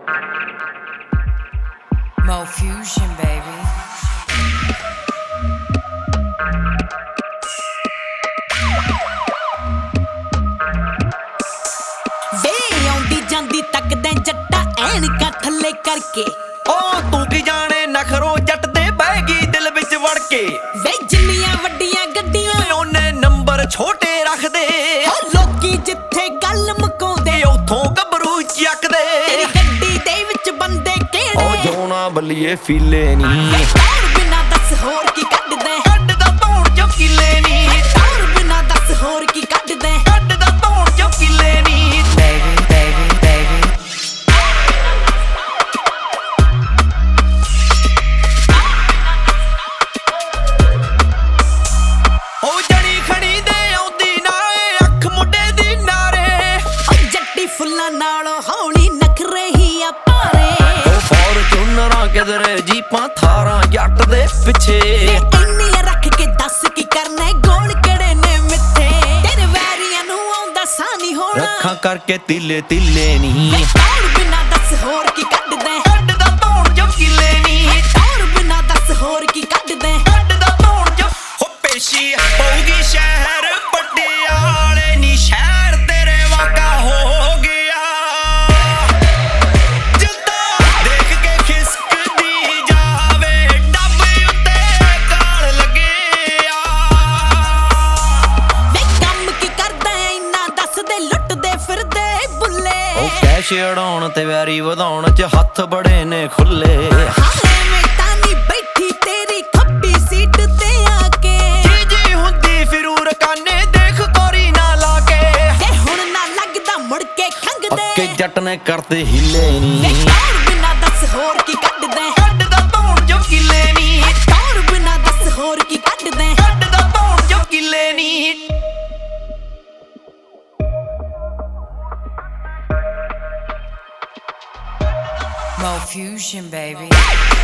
Mo Fusion, baby. ਵੇ ਆਉਂਦੀ ਜਾਂਦੀ ਤੱਕਦੇ ਜੱਟਾ ਐਨਕਾਂ ਥੱਲੇ ਕਰਕੇ ਉਹ ਤੂੰ ਕੀ ਜਾਣੇ ਨਖਰੋ ਜੱਟ ਦੇ ਬਹਿ ਗਈ ਦਿਲ ਵਿੱਚ ਵੜ ਕੇ ਵੇ ਜਿੰਨੀਆਂ ਵੱਡੀਆਂ ਗੱਡੀਆਂ ਉਹਨੇ ਨੰਬਰ ਛੋਟੇ ਰੱਖਦੇ ਹੋ ਲੋਕੀ ਜਿੱਥੇ ਗੱਲ ਮੁਕਾਉਂਦੇ ਉਥੋਂ ਗੱਭਰੂ ਚੱਕਦੇ ਤੇਰੀ ਗੱਡੀ ਦੇ ਵਿੱਚ ਬੰਦੇ ਉਹ ਕਿਹੜੇ ਜੋਣਾ ਬੱਲੀਏ ਫੀਲੇ ਨੀ ਹੋਰ ਬਿਨਾ ਦੱਸ ਹੋਰ ਕੀ ਕੱਢਦੇ ਕੱਢਦਾ ਧੌਣ ਚੋਂ ਕਿੱਲੇ ਨੀ ਹੋਰ ਬਿਨਾ ਦੱਸ ਹੋਰ ਕੀ ਕੱਢਦੇ ਕੱਢਦਾ ਧੌਣ ਚੋਂ ਕਿੱਲੇ ਨੀ Baby, baby, baby. ਉਹ ਜਣੀ ਖਣੀ ਦੇ ਆਉਂਦੀ ਨਾ ਅੱਖ ਮੁੰਡੇ ਦੀ ਨਾਰੇ ਓ ਜੱਟੀ ਫੁੱਲਾਂ ਨਾਲੋਂ ਹੌਲੀ ਨਖਰੇ ਹੀ ਆ ਪਾਰੇ ਉਹ ਫੋਰਚੂਨਰਾਂ ਕਿਧਰੇ ਜੀਪਾਂ ਥਾਰਾਂ ਜੱਟ ਦੇ ਪਿੱਛੇ ਇੰਨੀਆਂ ਰੱਖ ਕੇ ਦੱਸ ਕੀ ਕਰਨਾ ਗੋਲ ਕਿਹੜੇ ਨੇ ਮਿੱਥੇ ਤੇਰੇ ਵੈਰੀਆਂ ਨੂੰ ਆਉਂਦਾ ਸਾਂ ਨਹੀਂ ਹੋਣਾ ਰੱਖਾਂ ਕਰਕੇ ਤਿੱਲੇ ਤਿੱਲੇ ਨੀ ਹੋਰ ਬਿਨਾ ਦੱਸ ਹੋਰ ਕੀ ਕੱਢਦੇ ਕੱਢਦਾ ਧੌਣ ਚੋਂ ਕਿੱਲੇ ਨੀ ਹੋਰ ਬਿਨਾ ਦੱਸ ਹੋਰ ਕੀ ਕੱਢਦੇ ਕੱਢਦਾ ਧੌਣ ਚੋਂ ਹੋ ਪੇਸ਼ੀ ਪਊਗੀ ਸ਼ਹਿਰ ਪਟਿਆਲੇ ਨੀ ਸ਼ਹਿਰ ਤੇਰੇ ਵਾਗਾ ਹੋ ਗਿਆ ਜਿੱਦਾਂ ਦੇਖ ਕੇ ਖਿਸਕਦੀ ਜਾਵੇ ਡੱਬ ਉੱਤੇ ਕਾਲ ਲੱਗਿਆ ਵੇ ਕੰਮ ਕੀ ਕਰਦਾ ਇੰਨਾ ਦੱਸਦੇ ਲੁੱਟਦੇ ਫਿਰਦੇ ਬੁੱਲੇ ਉਹ ਕੈਸ਼ ਉਡਾਉਣ ਤੇ ਵੈਰੀ ਵਧਾਉਣ ਚ ਹੱਥ ਬੜੇ ਨੇ ਖੁੱਲੇ ਹਾਲੇ ਮੈਂ ਤਾਂ ਨਹੀਂ ਬੈਠੀ ਤੇਰੀ ਖੱਬੀ ਸੀਟ ਤੇ ਆ ਕੇ ਜੀ ਹੁੰਦੀ ਫਿਰੂ ਰਕਾਨੇ ਦੇਖ ਕੋਰੀ ਨਾ ਲਾ ਕੇ ਤੇ ਹੁਣ ਨਾ ਲੱਗਦਾ ਮੁੜ ਕੇ ਖੰਗਦੇ ਅੱਕੇ ਜੱਟ ਨੇ ਕਰਤੇ ਹਿੱਲੇ ਵੇ ਨੀ ਹੋਰ ਬਿਨਾ ਦੱਸ ਹੋਰ ਕੀ ਕੱਢਦੇ ਕੱਢਦਾ ਧੌਣ ਚੋਂ ਕਿੱਲੇ ਨੀ ਹੋਰ ਬਿਨਾ ਦੱਸ ਹੋਰ ਕੀ ਕੱਢਦੇ ਕੱਢਦਾ ਧੌਣ ਚੋਂ ਕਿੱਲੇ ਨੀ Mo Fusion, baby.